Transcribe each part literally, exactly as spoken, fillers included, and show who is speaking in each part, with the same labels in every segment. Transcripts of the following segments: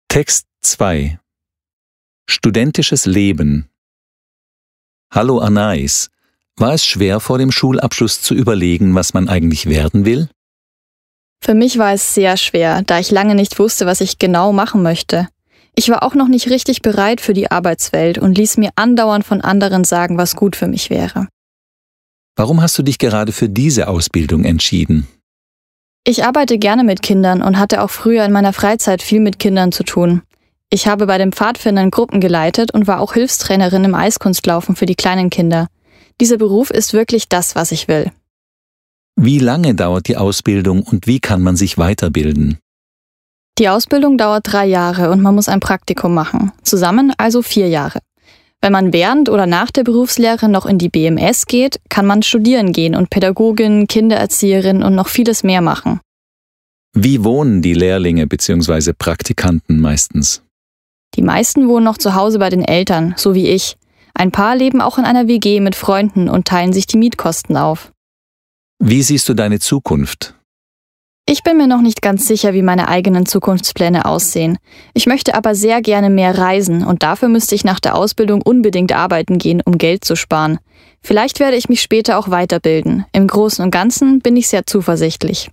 Speaker 1: Text zwei. Studentisches Leben. Hallo Anais, war es schwer vor dem Schulabschluss zu überlegen, was man eigentlich werden will?
Speaker 2: Für mich war es sehr schwer, da ich lange nicht wusste, was ich genau machen möchte. Ich war auch noch nicht richtig bereit für die Arbeitswelt und ließ mir andauernd von anderen sagen, was gut für mich wäre.
Speaker 1: Warum hast du dich gerade für diese Ausbildung entschieden?
Speaker 2: Ich arbeite gerne mit Kindern und hatte auch früher in meiner Freizeit viel mit Kindern zu tun. Ich habe bei den Pfadfindern Gruppen geleitet und war auch Hilfstrainerin im Eiskunstlaufen für die kleinen Kinder. Dieser Beruf ist wirklich das, was ich will.
Speaker 1: Wie lange dauert die Ausbildung und wie kann man sich weiterbilden?
Speaker 2: Die Ausbildung dauert drei Jahre und man muss ein Praktikum machen. Zusammen also vier Jahre. Wenn man während oder nach der Berufslehre noch in die B M S geht, kann man studieren gehen und Pädagogin, Kindererzieherin und noch vieles mehr machen.
Speaker 1: Wie wohnen die Lehrlinge bzw. Praktikanten meistens?
Speaker 2: Die meisten wohnen noch zu Hause bei den Eltern, so wie ich. Ein paar leben auch in einer W G mit Freunden und teilen sich die Mietkosten auf.
Speaker 1: Wie siehst du deine Zukunft?
Speaker 2: Ich bin mir noch nicht ganz sicher, wie meine eigenen Zukunftspläne aussehen. Ich möchte aber sehr gerne mehr reisen und dafür müsste ich nach der Ausbildung unbedingt arbeiten gehen, um Geld zu sparen. Vielleicht werde ich mich später auch weiterbilden. Im Großen und Ganzen bin ich sehr zuversichtlich.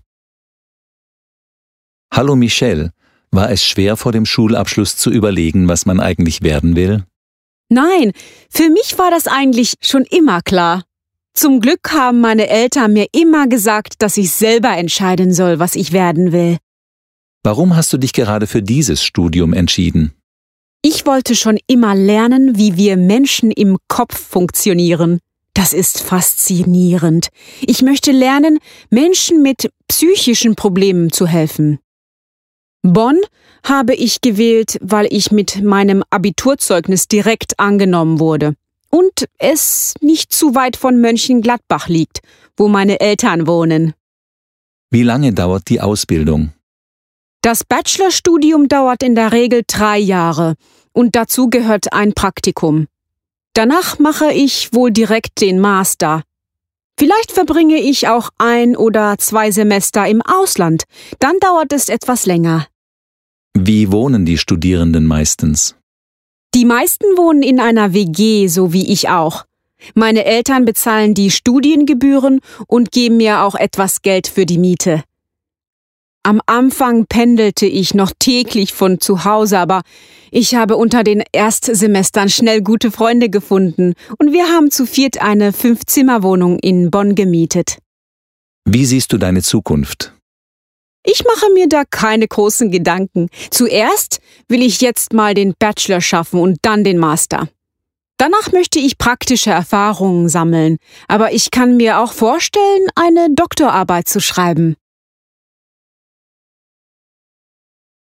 Speaker 1: Hallo Michelle, war es schwer vor dem Schulabschluss zu überlegen, was man eigentlich werden will?
Speaker 3: Nein, für mich war das eigentlich schon immer klar. Zum Glück haben meine Eltern mir immer gesagt, dass ich selber entscheiden soll, was ich werden will.
Speaker 1: Warum hast du dich gerade für dieses Studium entschieden?
Speaker 3: Ich wollte schon immer lernen, wie wir Menschen im Kopf funktionieren. Das ist faszinierend. Ich möchte lernen, Menschen mit psychischen Problemen zu helfen. Bonn habe ich gewählt, weil ich mit meinem Abiturzeugnis direkt angenommen wurde. Und es nicht zu weit von Mönchengladbach liegt, wo meine Eltern wohnen.
Speaker 1: Wie lange dauert die Ausbildung?
Speaker 3: Das Bachelorstudium dauert in der Regel drei Jahre und dazu gehört ein Praktikum. Danach mache ich wohl direkt den Master. Vielleicht verbringe ich auch ein oder zwei Semester im Ausland, dann dauert es etwas länger.
Speaker 1: Wie wohnen die Studierenden meistens?
Speaker 3: Die meisten wohnen in einer W G, so wie ich auch. Meine Eltern bezahlen die Studiengebühren und geben mir auch etwas Geld für die Miete. Am Anfang pendelte ich noch täglich von zu Hause, aber ich habe unter den Erstsemestern schnell gute Freunde gefunden und wir haben zu viert eine Fünf-Zimmer-Wohnung in Bonn gemietet.
Speaker 1: Wie siehst du deine Zukunft?
Speaker 3: Ich mache mir da keine großen Gedanken. Zuerst will ich jetzt mal den Bachelor schaffen und dann den Master. Danach möchte ich praktische Erfahrungen sammeln, aber ich kann mir auch vorstellen, eine Doktorarbeit zu schreiben.